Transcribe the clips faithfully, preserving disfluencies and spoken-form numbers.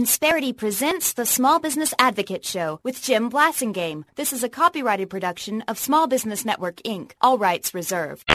Insperity presents the Small Business Advocate Show with Jim Blasingame. This is a copyrighted production of Small Business Network, Incorporated. All rights reserved.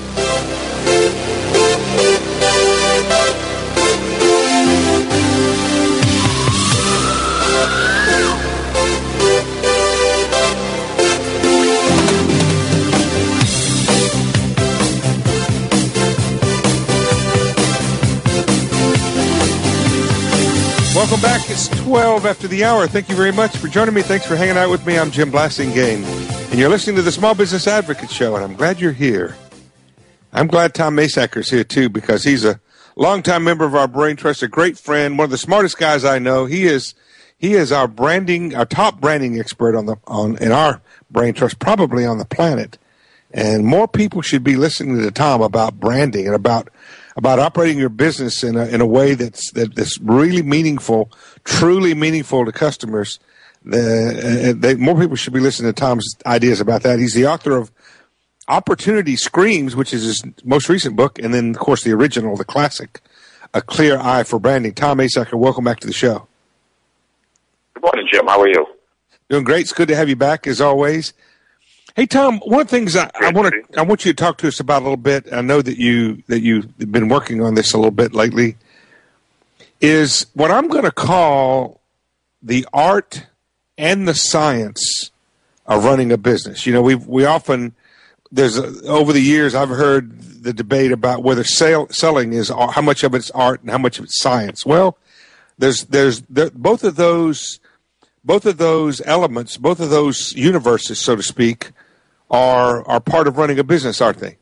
Welcome back. It's twelve after the hour. Thank you very much for joining me. Thanks for hanging out with me. I'm Jim Blasingame, and you're listening to the Small Business Advocate Show, and I'm glad you're here. I'm glad Tom Masacker's here, too, because he's a longtime member of our Brain Trust, a great friend, one of the smartest guys I know. He is he is our branding, our top branding expert on the on in our Brain Trust, probably on the planet. And more people should be listening to Tom about branding and about about operating your business in a in a way that's that, that's really meaningful, truly meaningful to customers. The, uh, they, more people should be listening to Tom's ideas about that. He's the author of Opportunity Screams, which is his most recent book, and then, of course, the original, the classic, A Clear Eye for Branding. Tom Masacker, welcome back to the show. Good morning, Jim. How are you? Doing great. It's good to have you back, as always. Hey, Tom, one of the things I, I want to I want you to talk to us about a little bit, I know that you that you've been working on this a little bit lately, is what I'm going to call the art and the science of running a business. You know, we we often there's a, over the years I've heard the debate about whether sale, selling is how much of it's art and how much of it's science. Well, there's there's there, both of those both of those elements, both of those universes, so to speak, are are part of running a business, aren't they?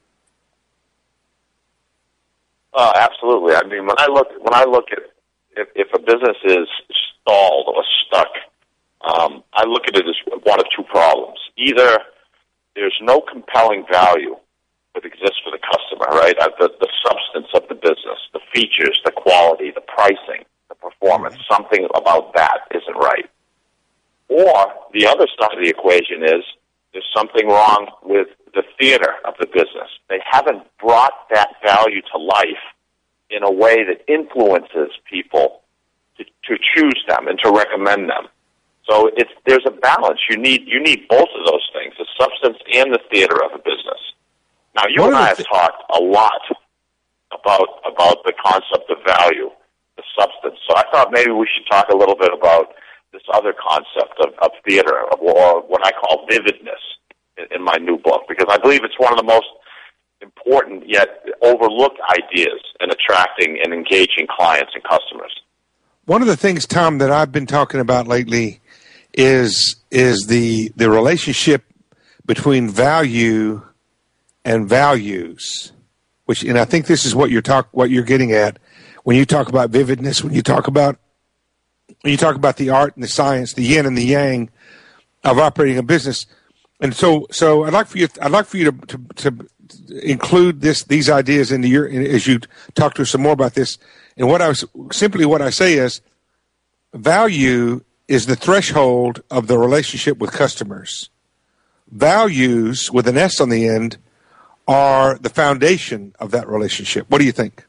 Uh, absolutely. I mean, when I look when I look at if, if a business is stalled or stuck, um, I look at it as one of two problems. Either there's no compelling value that exists for the customer, right? Uh, the, the substance of the business, the features, the quality, the pricing, the performance, mm-hmm. something about that isn't right. Or the other side of the equation is there's something wrong with the theater of the business. They haven't brought that value to life in a way that influences people to, to choose them and to recommend them. So it's there's a balance. You need you need both of those things, the substance and the theater of a business. Now, you and I have talked a lot about about the concept of value, the substance. So I thought maybe we should talk a little bit about this other concept of, of theater, or what I call vividness, in, in my new book, because I believe it's one of the most important yet overlooked ideas in attracting and engaging clients and customers. One of the things, Tom, that I've been talking about lately is is the the relationship between value and values, which, and I think this is what you're talk what you're getting at when you talk about vividness, when you talk about when you talk about the art and the science, the yin and the yang of operating a business. And so, so I'd like for you, I'd like for you to, to, to include this, these ideas into your, as you talk to us some more about this. And what I was, simply what I say is, value is the threshold of the relationship with customers. Values, with an S on the end, are the foundation of that relationship. What do you think?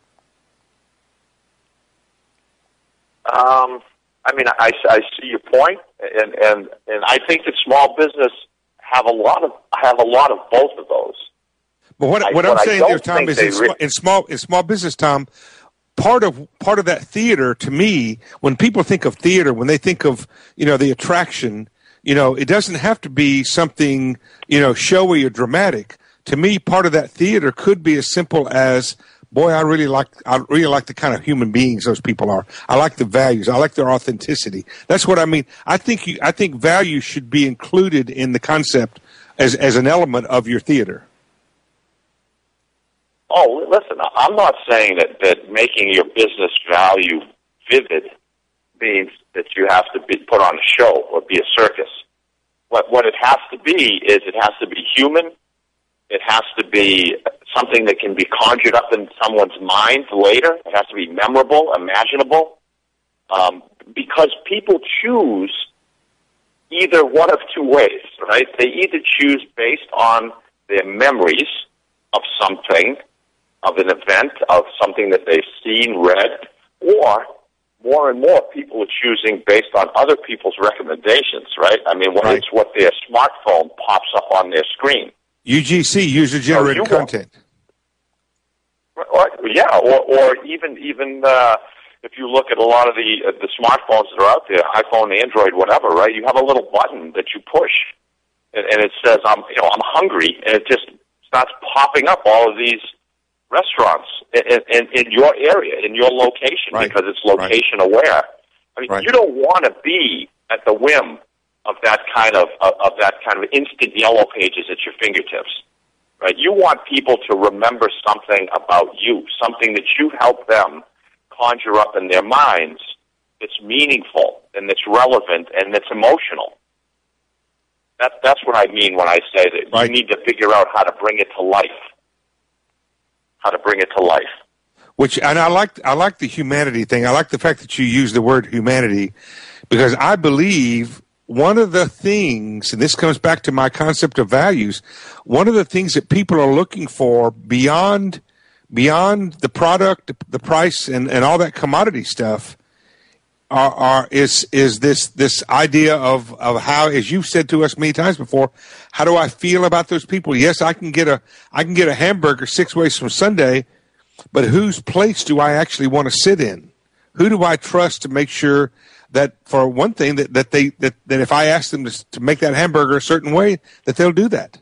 Um, I mean, I, I see your point, and, and, and I think that small business have a lot of have a lot of both of those. But what, I, what I'm what saying there, Tom, is in, re- in small in small business, Tom, part of part of that theater, to me, when people think of theater, when they think of, you know, the attraction, you know, it doesn't have to be something, you know, showy or dramatic. To me, part of that theater could be as simple as, boy, I really like I really like the kind of human beings those people are. I like the values. I like their authenticity. That's what I mean. I think you, I think value should be included in the concept as as an element of your theater. Oh, listen, I'm not saying that, that making your business value vivid means that you have to be put on a show or be a circus. What what it has to be is it has to be human. It has to be something that can be conjured up in someone's mind later. It has to be memorable, imaginable, um, because people choose either one of two ways, right? They either choose based on their memories of something, of an event, of something that they've seen, read, or more and more people are choosing based on other people's recommendations, right? I mean, when right. it's what their smartphone pops up on their screen. U G C, user-generated so content. Or, yeah, or, or even even uh, if you look at a lot of the uh, the smartphones that are out there, iPhone, Android, whatever, right? You have a little button that you push, and, and it says, "I'm you know I'm hungry," and it just starts popping up all of these restaurants in, in, in your area, in your location, right. because it's location right. aware. I mean, right. you don't want to be at the whim of that kind of, of of that kind of instant yellow pages at your fingertips. Right? You want people to remember something about you, something that you help them conjure up in their minds that's meaningful and that's relevant and that's emotional. That, that's what I mean when I say that right. you need to figure out how to bring it to life. How to bring it to life. Which, and I like, I like the humanity thing. I like the fact that you use the word humanity, because I believe one of the things, and this comes back to my concept of values, one of the things that people are looking for beyond beyond the product, the price, and, and all that commodity stuff are, are is is this this idea of, of how, as you've said to us many times before, how do I feel about those people? Yes, I can get a I can get a hamburger six ways from Sunday, but whose place do I actually want to sit in? Who do I trust to make sure that, for one thing, that, that they that, that if I ask them to, to make that hamburger a certain way, that they'll do that?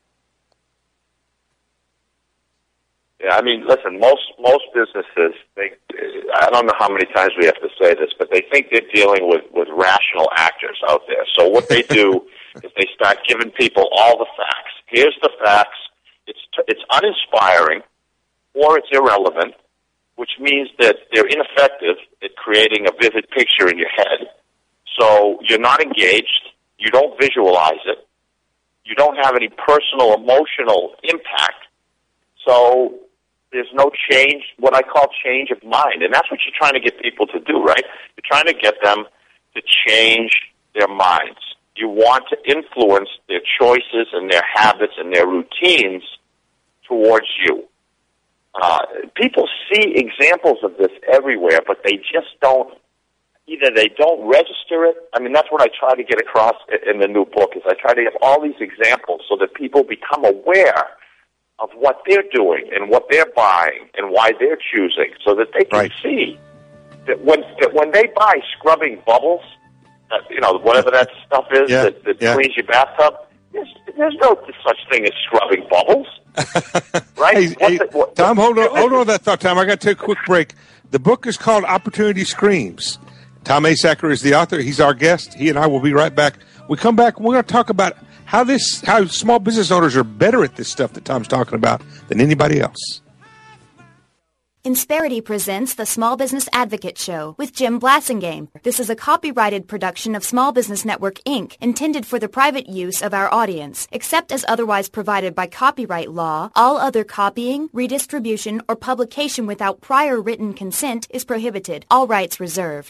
Yeah, I mean, listen, most most businesses, they, I don't know how many times we have to say this, but they think they're dealing with, with rational actors out there. So what they do is they start giving people all the facts. Here's the facts. It's it's uninspiring, or it's irrelevant, which means that they're ineffective at creating a vivid picture in your head. So you're not engaged. You don't visualize it. You don't have any personal, emotional impact. So there's no change, what I call change of mind. And that's what you're trying to get people to do, right? You're trying to get them to change their minds. You want to influence their choices and their habits and their routines towards you. Uh, people see examples of this everywhere, but they just don't, either they don't register it. I mean, that's what I try to get across in the new book, is I try to give all these examples so that people become aware of what they're doing and what they're buying and why they're choosing, so that they can right. see that when that when they buy scrubbing bubbles, uh, you know, whatever that stuff is yeah. that, that yeah. cleans your bathtub, there's, there's no such thing as scrubbing bubbles. Right? Hey, hey, the, what, Tom, hold on, hold on that thought, Tom. I got to take a quick break. The book is called Opportunity Screams. Tom Asacker is the author. He's our guest. He and I will be right back. We come back, we're going to talk about how this, how small business owners are better at this stuff that Tom's talking about than anybody else. Insperity presents the Small Business Advocate Show with Jim Blasingame. This is a copyrighted production of Small Business Network, Incorporated, intended for the private use of our audience. Except as otherwise provided by copyright law, all other copying, redistribution, or publication without prior written consent is prohibited. All rights reserved.